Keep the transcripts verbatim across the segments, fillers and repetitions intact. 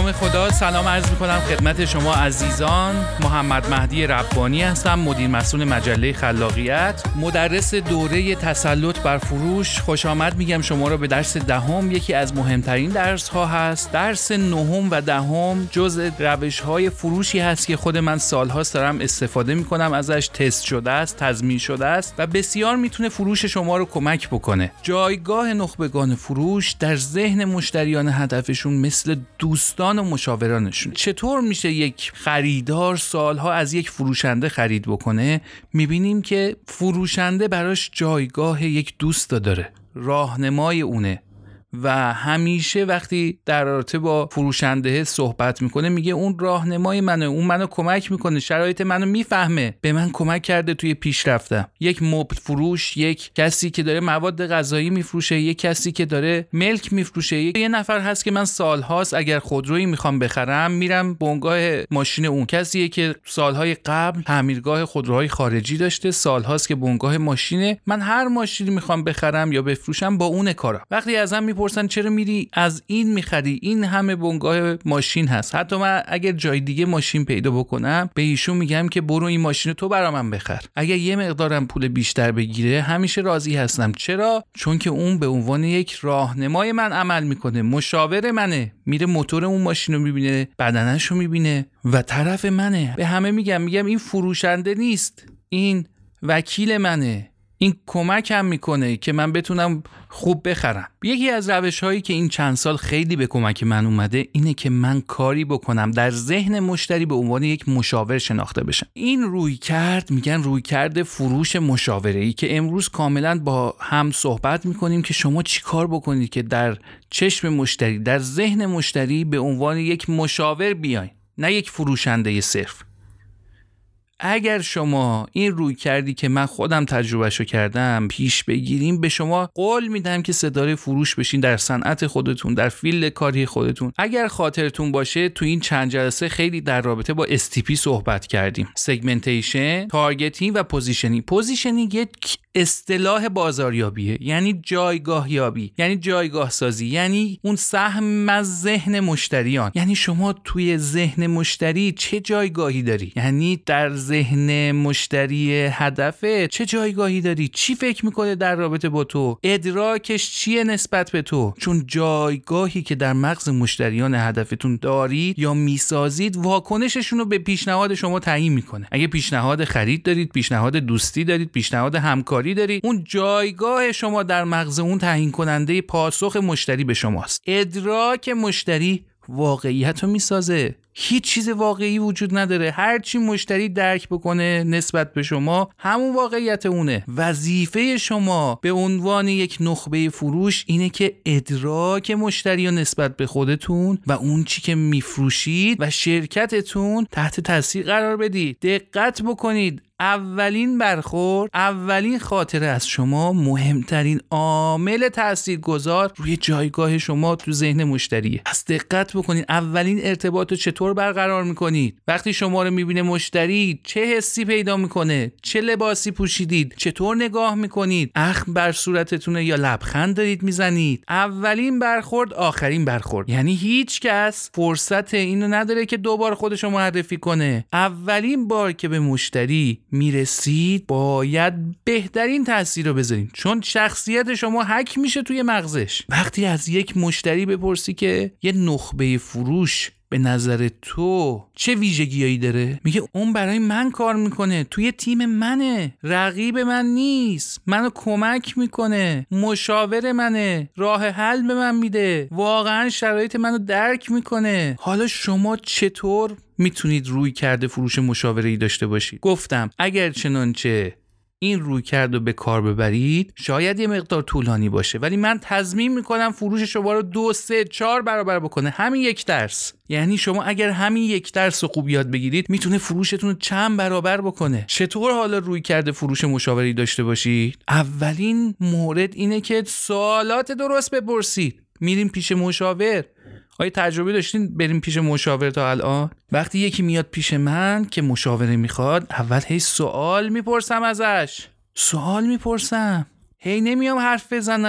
نام خدا. سلام عرض میکنم خدمت شما عزیزان. محمد مهدی ربانی هستم، مدیر مسئول مجله خلاقیت، مدرس دوره تسلط بر فروش. خوش آمد میگم شما را به درس دهم. یکی از مهمترین درس ها هست. درس نهم و دهم جزء روش های فروشی هست که خود من سالهاست دارم استفاده میکنم ازش. تست شده است، تضمین شده است و بسیار میتونه فروش شما رو کمک بکنه. جایگاه نخبگان فروش در ذهن مشتریان هدفشون مثل دوستان و مشاورانشون. چطور میشه یک خریدار سالها از یک فروشنده خرید بکنه؟ میبینیم که فروشنده براش جایگاه یک دوست داره، راهنمای اونه و همیشه وقتی در رابطه با فروشنده صحبت میکنه میگه اون راهنمای منه، اون منو کمک میکنه، شرایط منو میفهمه، به من کمک کرده توی پیشرفتم. یک مبل فروش، یک کسی که داره مواد غذایی میفروشه، یک کسی که داره ملک میفروشه، یه نفر هست که من سالهاست اگر خودرویی میخوام بخرم میرم بنگاه ماشین اون. کسیه که سالهای قبل تعمیرگاه خودروهای خارجی داشته، سالهاست که بنگاه ماشینه. من هر ماشینی میخوام بخرم یا بفروشم با اون کارا. وقتی ازم میپرسن چرا میری از این میخری، این همه بنگاه ماشین هست. حتی من اگر جای دیگه ماشین پیدا بکنم به ایشون میگم که برو این ماشین تو برا من بخر، اگر یه مقدارم پول بیشتر بگیره همیشه راضی هستم. چرا؟ چون که اون به عنوان یک راهنمای من عمل میکنه، مشاور منه، میره موتور اون ماشین رو میبینه، بدنش رو میبینه و طرف منه. به همه میگم میگم این فروشنده نیست، این وکیل منه، این کمکم میکنه که من بتونم خوب بخرم. یکی از روش‌هایی که این چند سال خیلی به کمک من اومده اینه که من کاری بکنم در ذهن مشتری به عنوان یک مشاور شناخته بشم. این روی کرد میگن روی کرده فروش مشاوره‌ای که امروز کاملا با هم صحبت میکنیم که شما چی کار بکنید که در چشم مشتری، در ذهن مشتری به عنوان یک مشاور بیاین، نه یک فروشنده صرف. اگر شما این روی کردی که من خودم تجربهشو کردم پیش بگیریم، به شما قول میدم که ستاره فروش بشین در صنعت خودتون، در فیلد کاری خودتون. اگر خاطرتون باشه تو این چند جلسه خیلی در رابطه با اس تی پی صحبت کردیم، سگمنتیشن، تارگتینگ و پوزیشنینگ. پوزیشنینگ یک اصطلاح بازاریابیه، یعنی جایگاه یابی، یعنی جایگاه سازی، یعنی اون سهم از ذهن مشتریان. یعنی شما توی ذهن مشتری چه جایگاهی داری، یعنی در ذهن مشتری هدفه چه جایگاهی داری، چی فکر میکنه در رابطه با تو، ادراکش چیه نسبت به تو. چون جایگاهی که در مغز مشتریان هدفتون دارید یا میسازید واکنششون رو به پیشنهاد شما تعیین میکنه. اگه پیشنهاد خرید دارید، پیشنهاد دوستی دارید، پیشنهاد همکاری دارید، اون جایگاه شما در مغز اون تعیین کننده پاسخ مشتری به شماست. ادراک مشتری واقعیت رو میسازه. هیچ چیز واقعی وجود نداره. هر چی مشتری درک بکنه نسبت به شما همون واقعیت اونه. وظیفه شما به عنوان یک نخبه فروش اینه که ادراک مشتری رو نسبت به خودتون و اون چی که میفروشید و شرکتتون تحت تاثیر قرار بدید. دقت بکنید، اولین برخورد، اولین خاطره از شما مهمترین عامل تاثیرگذار روی جایگاه شما تو ذهن مشتریه. پس دقت بکنید اولین ارتباط رو چطور برقرار میکنید. وقتی شما رو میبینه مشتری چه حسی پیدا میکنه، چه لباسی پوشیدید، چطور نگاه میکنید، اخم بر صورتتونه یا لبخند دارید میزنید. اولین برخورد آخرین برخورد، یعنی هیچ کس فرصت اینو نداره که دوبار خودش رو معرفی کنه. اولین بار که به مشتری میرسید باید بهترین تاثیر رو بذارین، چون شخصیت شما حک میشه توی مغزش. وقتی از یک مشتری بپرسی که یه نخبه فروش به نظر تو چه ویژگیایی داره، میگه اون برای من کار میکنه، توی تیم منه، رقیب من نیست، منو کمک میکنه، مشاور منه، راه حل به من میده، واقعا شرایط منو درک میکنه. حالا شما چطور میتونید روی کرده فروش مشاوره‌ای داشته باشید؟ گفتم اگر چنانچه این روی کرده به کار ببرید شاید یه مقدار طولانی باشه، ولی من تضمین میکنم فروش شما رو دو سه چهار برابر بکنه. همین یک درس، یعنی شما اگر همین یک درس رو خوب یاد بگیرید میتونه فروشتون رو چند برابر بکنه. چطور حالا روی کرده فروش مشاوری داشته باشید؟ اولین مورد اینه که سوالات درست بپرسید. میریم پیش مشاور. آیا تجربه داشتین بریم پیش مشاور تا الان؟ وقتی یکی میاد پیش من که مشاوره میخواد، اول هی سوال میپرسم ازش. سوال میپرسم. هی نمیام حرف بزنم.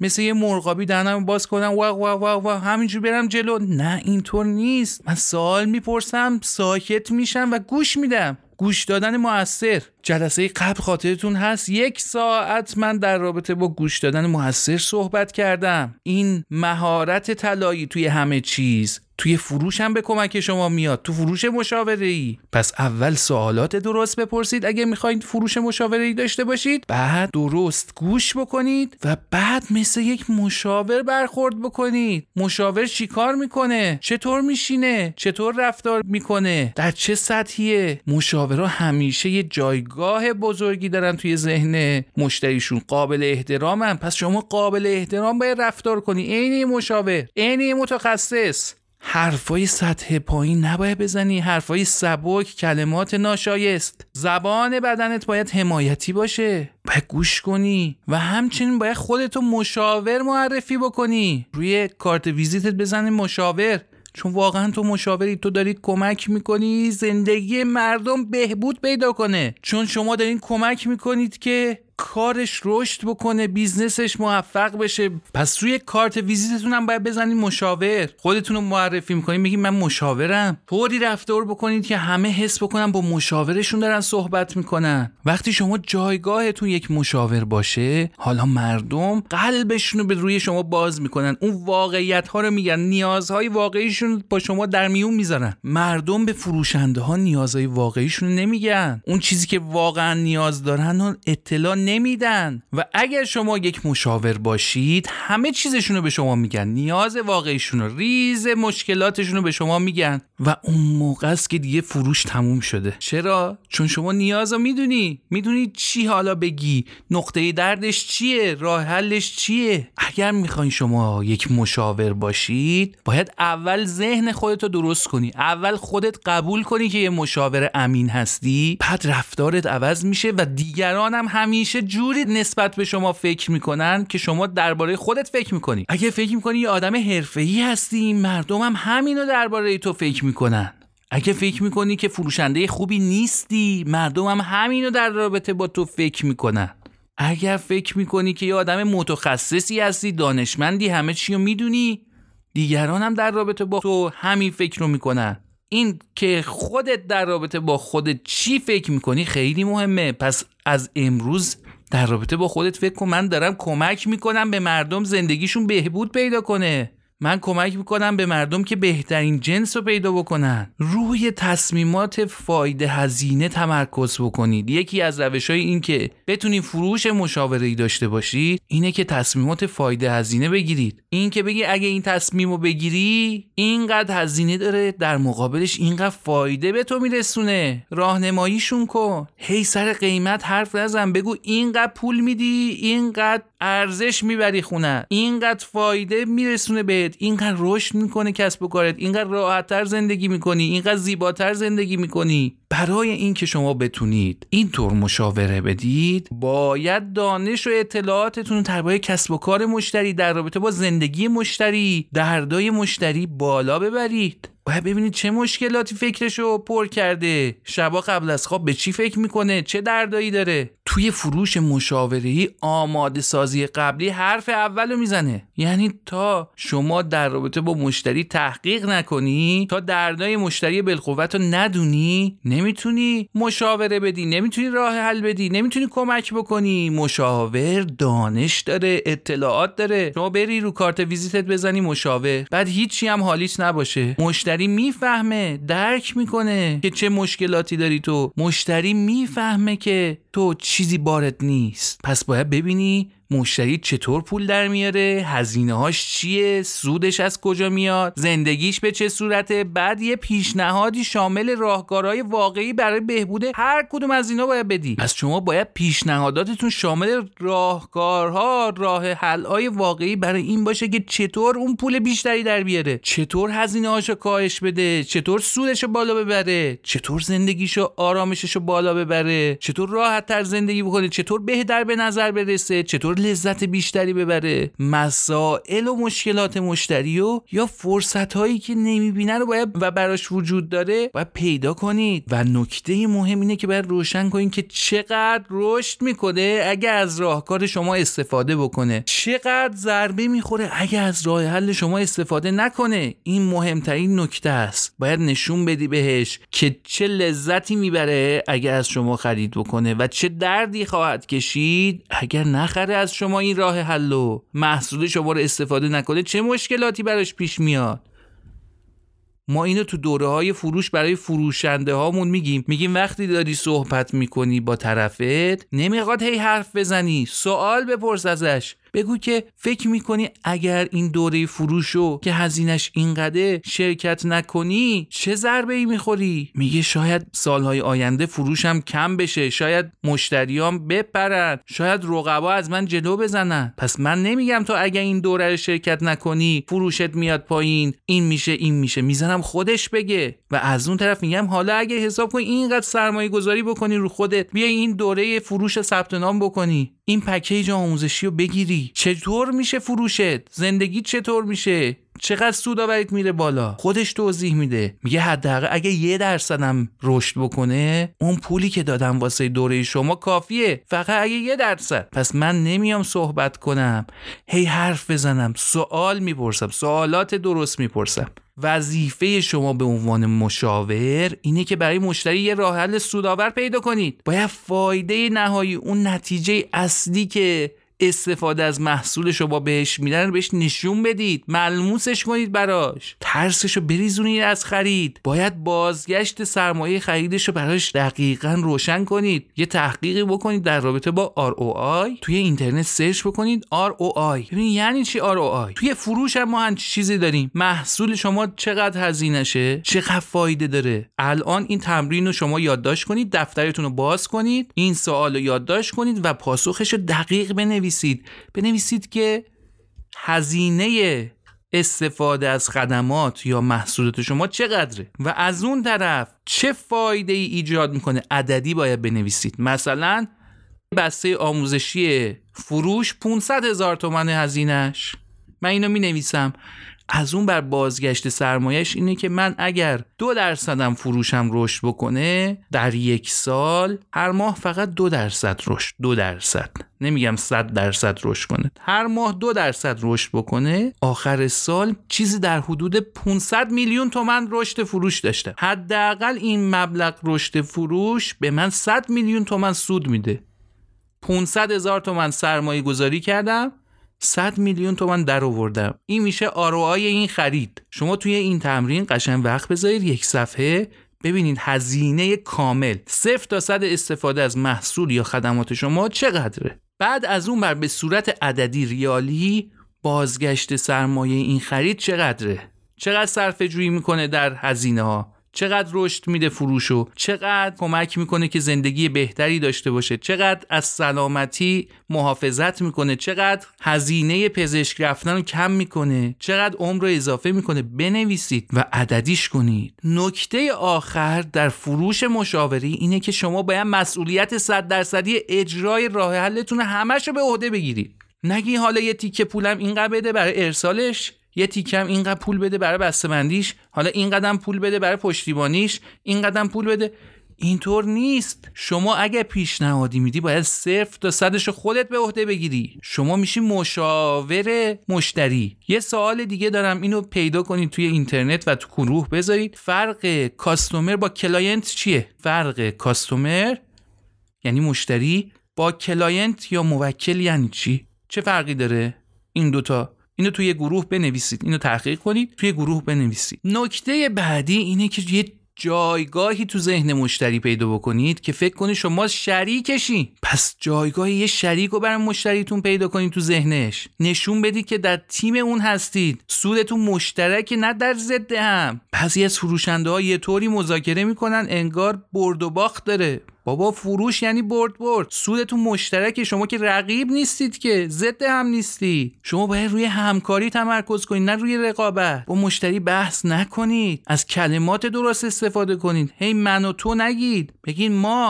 مثل یه مرغابی دهنمو باز کنم وا وا وا وا همینجوری برم جلو؟ نه اینطور نیست. من سوال میپرسم، ساکت میشم و گوش میدم. گوش دادن مؤثر. جلسه قبل خاطرتون هست یک ساعت من در رابطه با گوش دادن مؤثر صحبت کردم. این مهارت طلایی توی همه چیز، توی فروش هم به کمک شما میاد، تو فروش مشاوره‌ای. پس اول سوالات درست بپرسید اگه میخواید فروش مشاوره‌ای داشته باشید، بعد درست گوش بکنید و بعد مثل یک مشاور برخورد بکنید. مشاور چی کار میکنه؟ چطور میشینه؟ چطور رفتار میکنه؟ در چه سطحیه؟ مشاورها همیشه یه جایگاه بزرگی دارن توی ذهن مشتریشون، قابل احترامن. پس شما قابل احترام باید رفتار کنی، عین مشاور، عین متخصص. حرفای سطح پایین نباید بزنی، حرفای سبک، کلمات ناشایست. زبان بدنت باید حمایتی باشه، باید گوش کنی و همچنین باید خودتو مشاور معرفی بکنی. روی کارت ویزیتت بزنی مشاور، چون واقعا تو مشاوری، تو دارید کمک میکنی زندگی مردم بهبود پیدا کنه، چون شما دارین کمک میکنید که کارش رشد بکنه، بیزنسش موفق بشه. پس روی کارت ویزیتتون هم باید بزنید مشاور. خودتون رو معرفی میکنید، میگید من مشاورم. طوری رفتار بکنید که همه حس بکنن با مشاورشون دارن صحبت میکنن. وقتی شما جایگاهتون یک مشاور باشه، حالا مردم قلبشون رو به روی شما باز میکنن، اون واقعیت ها رو میگن، نیازهای واقعیشون با شما در میون میذارن. مردم به فروشنده ها نیازهای واقعیشون رو نمیگن، اون چیزی که واقعا نیاز دارن رو اطلاع نمیدن. و اگر شما یک مشاور باشید، همه چیزشون رو به شما میگن، نیاز واقعیشون رو، ریز مشکلاتشون رو به شما میگن و اون موقع است که دیگه فروش تموم شده. چرا؟ چون شما نیاز رو میدونی، میدونی چی حالا بگی، نقطه دردش چیه، راه حلش چیه. اگر میخواین شما یک مشاور باشید، باید اول ذهن خودت رو درست کنی، اول خودت قبول کنی که یه مشاور امین هستی، بعد رفتارت عوض میشه و دیگران هم همیشه جوری نسبت به شما فکر میکنن که شما درباره خودت فکر میکنی. اگه فکر میکنی یه آدم حرفه‌ای هستی، مردم هم همینو درباره تو فکر میکنن. اگه فکر میکنی که فروشنده خوبی نیستی، مردم هم همینو در رابطه با تو فکر میکنن. اگر فکر میکنی که یه آدم متخصصی هستی، دانشمندی، همه چی رو میدونی، دیگران هم در رابطه با تو همین فکر رو میکنن. این که خودت در رابطه با خودت چی فکر میکنی خیلی مهمه. پس از امروز در رابطه با خودت فکر کن، من دارم کمک میکنم به مردم زندگیشون بهبود پیدا کنه، من کمک میکنم به مردم که بهترین جنس رو پیدا بکنن. روی تصمیمات فایده هزینه تمرکز بکنید. یکی از روش‌های این که بتونید فروش مشاوره‌ای داشته باشید اینه که تصمیمات فایده هزینه بگیرید. این که بگی اگه این تصمیمو بگیری اینقدر هزینه داره، در مقابلش اینقدر فایده به تو میرسونه. راهنماییشون کن. هی سر قیمت حرف نزن، بگو اینقدر پول میدی، اینقدر ارزش میبری خونه، اینقدر فایده میرسونه بهت، اینقدر رشد میکنه کسب و کارت، اینقدر راحت‌تر زندگی میکنی، اینقدر زیباتر زندگی میکنی. برای این که شما بتونید اینطور مشاوره بدید، باید دانش و اطلاعاتتون رو درباره کسب و کار مشتری، در رابطه با زندگی مشتری، دردای مشتری بالا ببرید. باید ببینید چه مشکلاتی فکرشو پر کرده، شبا قبل از خواب به چی فکر میکنه، چه دردایی داره. توی فروش مشاوره‌ای آماده سازی قبلی حرف اولو میزنه. یعنی تا شما در رابطه با مشتری تحقیق نکنی، تا دردای مشتری بالقوت رو ندونی، نمیتونی مشاوره بدی، نمیتونی راه حل بدی، نمیتونی کمک بکنی. مشاور دانش داره، اطلاعات داره. شما بری رو کارت ویزیتت بزنی مشاور، بعد هیچی هم حالیش نباشه، مشتری میفهمه، درک میکنه که چه مشکلاتی داری تو. مشتری میفهمه که تو چیزی بارت نیست. پس باید ببینی مشتری چطور پول در میاره، هزینه هاش چیه، سودش از کجا میاد، زندگیش به چه صورته. بعد یه پیشنهادی شامل راهکارهای واقعی برای بهبود هر کدوم از اینا باید بدی. پس شما باید پیشنهاداتتون شامل راهکارها، راه حل‌های واقعی برای این باشه که چطور اون پول بیشتری در بیاره، چطور هزینه هاشو کاهش بده، چطور سودشو بالا ببره، چطور زندگیشو آرامششو بالا ببره، چطور راحت‌تر زندگی بکنه، چطور بهتر به نظر برسه، چطور لذت بیشتری ببره؟ مسائل و مشکلات مشتری و یا فرصت‌هایی که نمی‌بینه رو باید و براش وجود داره باید پیدا کنید. و نکته مهم اینه که باید روشن کنید که چقدر رشد میکنه اگه از راهکار شما استفاده بکنه، چقدر ضربه میخوره اگه از راه حل شما استفاده نکنه. این مهمترین نکته است. باید نشون بدی بهش که چه لذتی میبره اگه از شما خرید بکنه و چه دردی خواهد کشید اگر نخره از شما این راه حل و محصول شما رو استفاده نکنه، چه مشکلاتی براش پیش میاد. ما اینو تو دوره های فروش برای فروشنده هامون میگیم میگیم وقتی داری صحبت میکنی با طرفت نمیخواد هی حرف بزنی، سوال بپرس ازش. بگو که فکر میکنی اگر این دوره فروشو که هزینش اینقدره شرکت نکنی چه ضربه ای میخوری؟ میگه شاید سالهای آینده فروشم کم بشه، شاید مشتریام بپرن، شاید رقبا از من جلو بزنن. پس من نمیگم تو اگر این دوره رو شرکت نکنی فروشت میاد پایین، این میشه این میشه، میزنم خودش بگه. و از اون طرف میگم حالا اگه حساب کنی اینقدر سرمایه گذاری بکنی رو خودت، بیا این دوره فروش ثبت نام بکنی، این پکیج آموزشی رو بگیری، چطور میشه فروشت، زندگی چطور میشه، چقدر سودآوریت میره بالا، خودش توضیح میده. میگه حداقل اگه یه درصدم رشد بکنه اون پولی که دادم واسه دوره شما کافیه، فقط اگه یه درصد. پس من نمیام صحبت کنم هی حرف بزنم، سوال میپرسم، سوالات درست میپرسم. وظیفه شما به عنوان مشاور اینه که برای مشتری یه راه حل سودآور پیدا کنید. باید فایده نهایی، اون نتیجه اصلی که استفاده از محصول شما بهش میدن رو بهش نشون بدید، ملموسش کنید براش، ترسشو بریزونید از خرید. باید بازگشت سرمایه خریدش رو براش دقیقاً روشن کنید. یه تحقیقی بکنید در رابطه با آر او آی، توی اینترنت سرچ بکنید آر او آی، ببینید یعنی چی آر او آی. توی فروش هم ما همچین چیزی داریم. محصول شما چقدر هزینه‌شه، چقدر فایده داره. الان این تمرین رو شما یادداشت کنید، دفترتون رو باز کنید، این سوال رو یادداشت کنید و پاسخش رو دقیق بنویسید. بنویسید که هزینه استفاده از خدمات یا محصولات شما چقدره و از اون طرف چه فایده ای ایجاد میکنه. عددی باید بنویسید. مثلا بسته آموزشی فروش پانصد هزار تومان هزینهش، من اینو می نویسم. از اون بر بازگشت سرمایهش اینه که من اگر دو درصدم فروشم رشد بکنه در یک سال، هر ماه فقط دو درصد رشد، دو درصد نمیگم صد درصد رشد کنه، هر ماه دو درصد رشد بکنه، آخر سال چیزی در حدود پانصد میلیون تومان رشد فروش داشته. حداقل این مبلغ رشد فروش به من صد میلیون تومان سود میده. پانصد هزار تومان سرمایه گذاری کردم، صد میلیون تومان در آوردم. این میشه آر او آی این خرید. شما توی این تمرین قشنگ وقت بذارید یک صفحه ببینید هزینه کامل صفر تا صد استفاده از محصول یا خدمات شما چقدره. بعد از اون بر به صورت عددی ریالی بازگشت سرمایه این خرید چقدره، چقدر صرفه جویی میکنه در هزینه ها، چقدر رشد میده فروشو، چقدر کمک میکنه که زندگی بهتری داشته باشه، چقدر از سلامتی محافظت میکنه، چقدر هزینه پزشک رفتن رو کم میکنه، چقدر عمر رو اضافه میکنه. بنویسید و عددیش کنید. نکته آخر در فروش مشاوری اینه که شما باید مسئولیت صد درصدی اجرای راه حلتون همش رو به عهده بگیرید. نگی حالا یه تیکه پولم اینقدر بده برای ارسالش، یه تیکم اینقدر پول بده برای بسته‌بندیش، حالا اینقدرم پول بده برای پشتیبانیش، اینقدرم پول بده. اینطور نیست. شما اگه پیشنهادی میدی باید صفر تا صدش خودت به عهده بگیری. شما میشی مشاور مشتری. یه سوال دیگه دارم، اینو پیدا کنید توی اینترنت و تو گروه بذارید. فرق کاستومر با کلاینت چیه؟ فرق کاستومر یعنی مشتری با کلاینت یا موکل یعنی چی؟ چه فرقی داره این دوتا؟ اینو توی گروه بنویسید، اینو تحقیق کنید، توی گروه بنویسید. نکته بعدی اینه که یه جایگاهی تو ذهن مشتری پیدا بکنید که فکر کنید شما شریکشی. پس جایگاهی یه شریک رو برای مشتریتون پیدا کنید تو ذهنش، نشون بدید که در تیم اون هستید، سودتون مشترک نه در ضد هم. بعضی از فروشنده ها یه طوری مذاکره میکنن انگار برد و باخت داره. بابا فروش یعنی برد برد، سودتون مشترکه، شما که رقیب نیستید که، ضد هم نیستی. شما باید روی همکاری تمرکز کنید نه روی رقابت. با مشتری بحث نکنید، از کلمات درست استفاده کنید. هی من و تو نگید، بگید ما.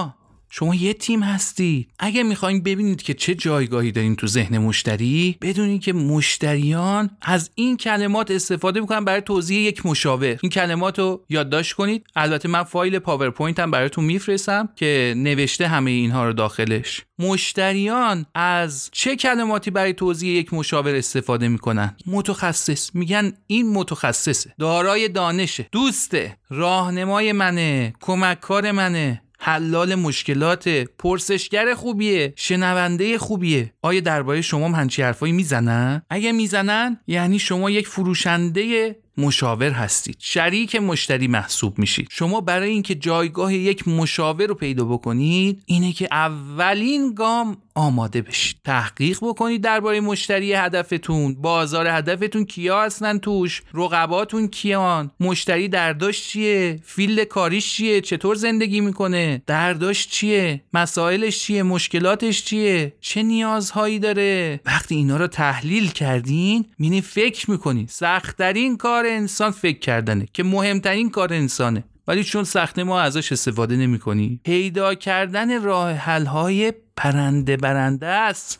شما یه تیم هستی. اگه میخواین ببینید که چه جایگاهی دارین تو ذهن مشتری، بدونید که مشتریان از این کلمات استفاده میکنن برای توضیح یک مشاور. این کلمات رو یادداشت کنید. البته من فایل پاورپوینت هم براتون میفرستم که نوشته همه اینها رو داخلش. مشتریان از چه کلماتی برای توضیح یک مشاور استفاده میکنن؟ متخصص. میگن این متخصصه، دارای دانشه، دوسته، راهنمای منه، کمککار منه، حلال مشکلات، پرسشگر خوبیه، شنونده خوبیه. آیا درباره شما هم همچین حرفایی میزنن؟ اگه میزنن یعنی شما یک فروشنده مشاور هستید، شریک مشتری محسوب میشید. شما برای اینکه جایگاه یک مشاور رو پیدا بکنید اینه که اولین گام آماده بشید، تحقیق بکنید درباره مشتری هدفتون، بازار هدفتون کیا هستن توش، رقباتون کیان، مشتری درداش چیه، فیلد کاریش چیه، چطور زندگی میکنه، درداش چیه، مسائلش چیه، مشکلاتش چیه، چه نیازهایی داره. وقتی اینا رو تحلیل کردین میبینید فکر میکنید. سخت‌ترین کار انسان فکر کردنه که مهمترین کار انسانه، ولی چون سخته ما ازش استفاده نمی کنی. پیدا کردن راه حل های برنده برنده است.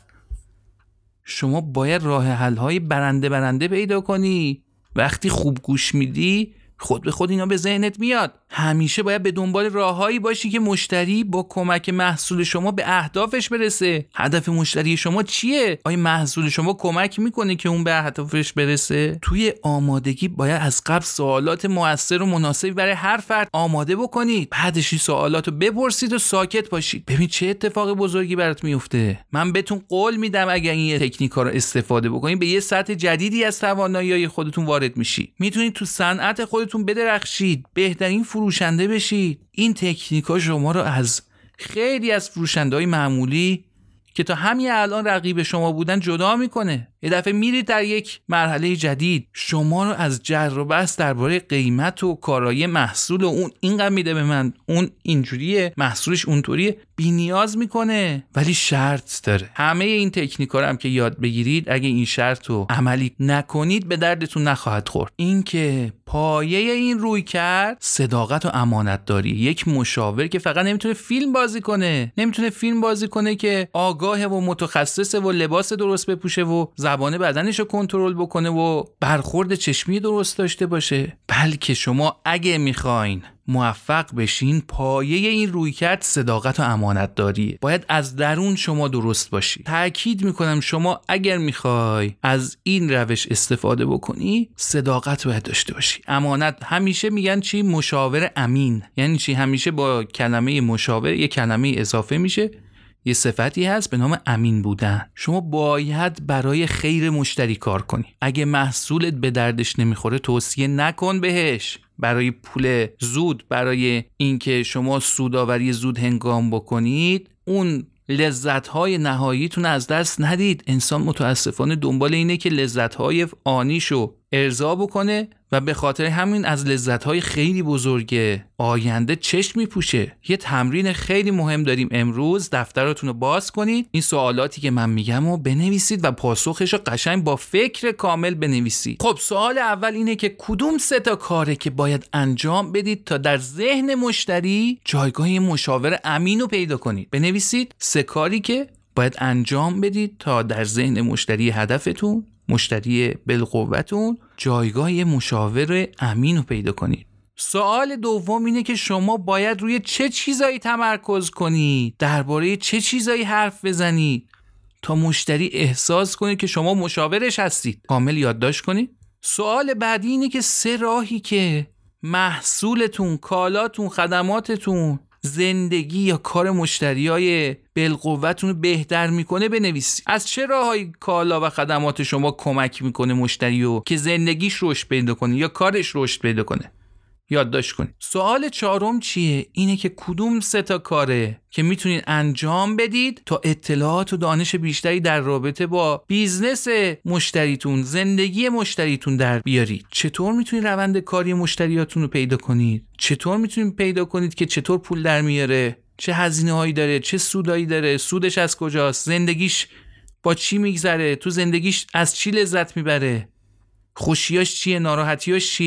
شما باید راه حل های برنده برنده پیدا کنی. وقتی خوب گوش میدی خود به خود اینا به ذهنت میاد. همیشه باید به دنبال راههایی باشی که مشتری با کمک محصول شما به اهدافش برسه. هدف مشتری شما چیه؟ آیا محصول شما کمک میکنه که اون به اهدافش برسه؟ توی آمادگی باید از قبل سوالات مؤثر و مناسبی برای هر فرد آماده بکنید. بعدش این سوالاتو بپرسید و ساکت باشید. ببین چه اتفاق بزرگی برات میفته. من بهتون قول میدم اگر این تکنیکا رو استفاده بکنید به یه سطح جدیدی از توانایی خودتون وارد میشید. میتونید تو صنعت خودتون بدرخشید، بهترین فروشنده بشید. این تکنیکا شما رو از خیلی از فروشنده‌های معمولی که تا همین الان رقیب شما بودن جدا میکنه. یه دفعه میرید در یک مرحله جدید، شما رو از جر و بحث درباره قیمت و کارایی محصول و اون اینقدر میده به من، اون اینجوریه، محصولش اونطوریه، بی نیاز میکنه. ولی شرط داره. همه این تکنیکا رو هم که یاد بگیرید، اگه این شرط رو عملی نکنید به دردتون نخواهد خورد. این که پایه این روی کرد صداقت و امانت داری. یک مشاور که فقط نمیتونه فیلم بازی کنه، نمیتونه فیلم بازی کنه که آگاهه و متخصصه و لباس درست بپوشه و زبان بدنش رو کنترل بکنه و برخورد چشمی درست داشته باشه. بلکه شما اگه میخواین موفق بشین، پایه این رویکرد صداقت و امانت داریه. باید از درون شما درست باشی. تأکید میکنم شما اگر میخوای از این روش استفاده بکنی، صداقت باید داشته باشی. امانت، همیشه میگن چی؟ مشاور امین. یعنی چی؟ همیشه با کلمه مشاور یه کلمه اضافه میشه، یه صفتی هست به نام امین بودن. شما باید برای خیر مشتری کار کنی. اگه محصولت به دردش نمیخوره توصیه نکن بهش. برای پول زود، برای اینکه شما سودآوری زود هنگام بکنید، اون لذت‌های نهاییتون از دست ندید. انسان متاسفانه دنبال اینه که لذت‌های آنیشو ارضا بکنه و به خاطر همین از لذت‌های خیلی بزرگ آینده چشم میپوشه. یه تمرین خیلی مهم داریم امروز. دفتراتون رو باز کنید، این سوالاتی که من میگم رو بنویسید و پاسخش رو قشنگ با فکر کامل بنویسید. خب سوال اول اینه که کدوم سه تا کاره که باید انجام بدید تا در ذهن مشتری جایگاه مشاور امین رو پیدا کنید. بنویسید سه کاری که باید انجام بدید تا در ذهن مشتری هدفتون، مشتری بالقوتون، جایگاه مشاور امین رو پیدا کنید. سوال دوم اینه که شما باید روی چه چیزایی تمرکز کنید، درباره چه چیزایی حرف بزنید تا مشتری احساس کنه که شما مشاورش هستید. کامل یادداشت کنید. سوال بعدی اینه که سه راهی که محصولتون، کالاتون، خدماتتون، زندگی یا کار مشتریای بالقوتون رو بهتر میکنه بنویسید. از چه راههای کالا و خدمات شما کمک میکنه مشتری رو که زندگیش رشد پیدا کنه یا کارش رشد پیدا کنه. یادداشت کنید. سوال چهارم چیه؟ اینه که کدوم سه تا کاره که میتونید انجام بدید تا اطلاعات و دانش بیشتری در رابطه با بیزنس مشتریتون، زندگی مشتریتون در بیارید. چطور میتونید روند کاری مشتریاتون رو پیدا کنید؟ چطور میتونید پیدا کنید که چطور پول در میاره؟ چه هزینه هایی داره؟ چه سودایی داره؟ سودش از کجاست؟ زندگیش با چی میگذره؟ تو زندگیش از چی لذت میبره؟ خوشیاش چیه؟ ناراحتیاش چیه؟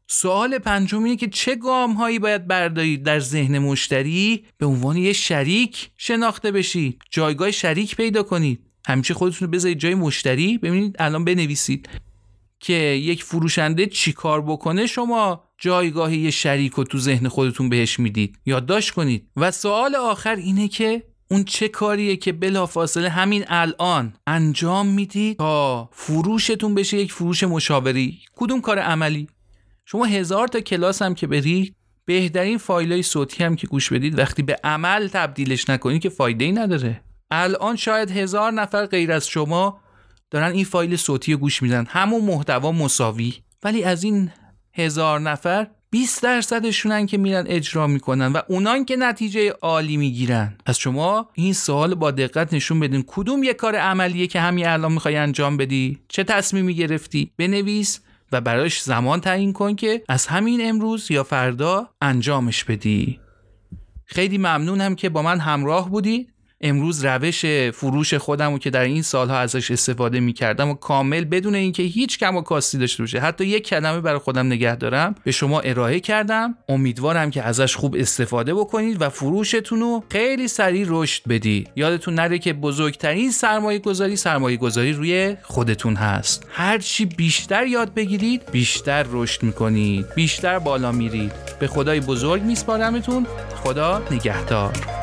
سوال پنجم اینه که چه گام هایی باید بردارید در ذهن مشتری به عنوان یه شریک شناخته بشید، جایگاه شریک پیدا کنید. همیشه خودتون رو بذارید جای مشتری. ببینید الان بنویسید که یک فروشنده چی کار بکنه شما جایگاه یه شریک رو تو ذهن خودتون بهش میدید، یادداشت کنید. و سوال آخر اینه که اون چه کاریه که بلافاصله همین الان انجام میدید تا فروشتون بشه یک فروش مشاوری. کدوم کار عملی؟ شما هزار تا کلاس هم که برید، بهترین فایلای صوتی هم که گوش بدید، وقتی به عمل تبدیلش نکنید که فایده‌ای نداره. الان شاید هزار نفر غیر از شما دارن این فایل صوتی رو گوش میدن، همون محتوا مساوی، ولی از این هزار نفر بیست درصدشونن که میرن اجرا میکنن و اونان که نتیجه عالی میگیرن. از شما این سوال با دقت نشون بدین کدوم یک کار عملیه که همین الان میخوای انجام بدی، چه تصمیمی گرفتی، بنویس و براش زمان تعیین کن که از همین امروز یا فردا انجامش بدی. خیلی ممنونم که با من همراه بودید. امروز روش فروش خودم رو که در این سالها ازش استفاده می‌کردم و کامل بدون اینکه هیچ کم و کاستی داشته باشه، حتی یک کلمه برای خودم نگه دارم، به شما ارائه کردم. امیدوارم که ازش خوب استفاده بکنید و فروشتون رو خیلی سریع رشد بدید. یادتون نره که بزرگترین سرمایه گذاری سرمایه گذاری روی خودتون هست. هر چی بیشتر یاد بگیرید بیشتر رشد می‌کنید، بیشتر بالا میرید. به خدای بزرگ میسپارمتون. خدا نگهدار.